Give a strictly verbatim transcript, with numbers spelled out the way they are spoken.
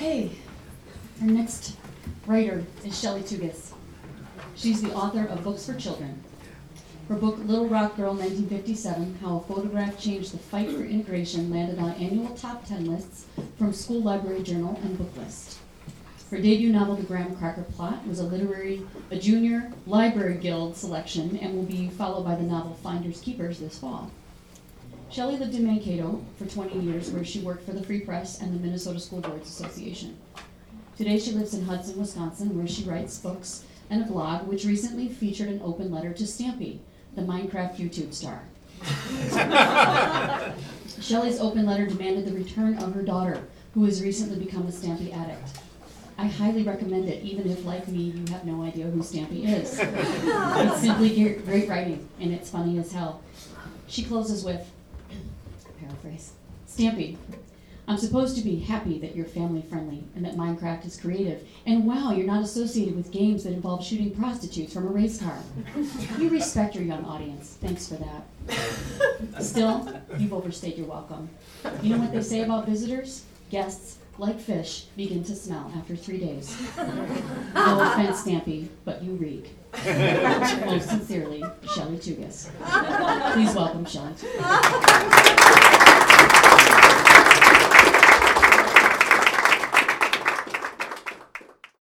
Okay, our next writer is Shelley Tugas. She's the author of Books for Children. Her book, Little Rock Girl, nineteen fifty-seven, How a Photograph Changed the Fight for Integration, landed on annual top ten lists from School Library Journal and Booklist. Her debut novel, The Graham Cracker Plot, was a literary, a junior library guild selection and will be followed by the novel Finders Keepers this fall. Shelley lived in Mankato for twenty years, where she worked for the Free Press and the Minnesota School Boards Association. Today she lives in Hudson, Wisconsin, where she writes books and a blog, which recently featured an open letter to Stampy, the Minecraft YouTube star. Shelley's open letter demanded the return of her daughter, who has recently become a Stampy addict. I highly recommend it, even if, like me, you have no idea who Stampy is. It's simply great writing, and it's funny as hell. She closes with, paraphrase, Stampy, I'm supposed to be happy that you're family friendly and that Minecraft is creative, and wow, you're not associated with games that involve shooting prostitutes from a race car. You respect your young audience. Thanks for that. Still, you've overstayed your welcome. You know what they say about visitors? Guests, like fish, begin to smell after three days. No offense, Stampy, but you reek. Most sincerely, Shelley Tugas. Please welcome Shelley Tugas.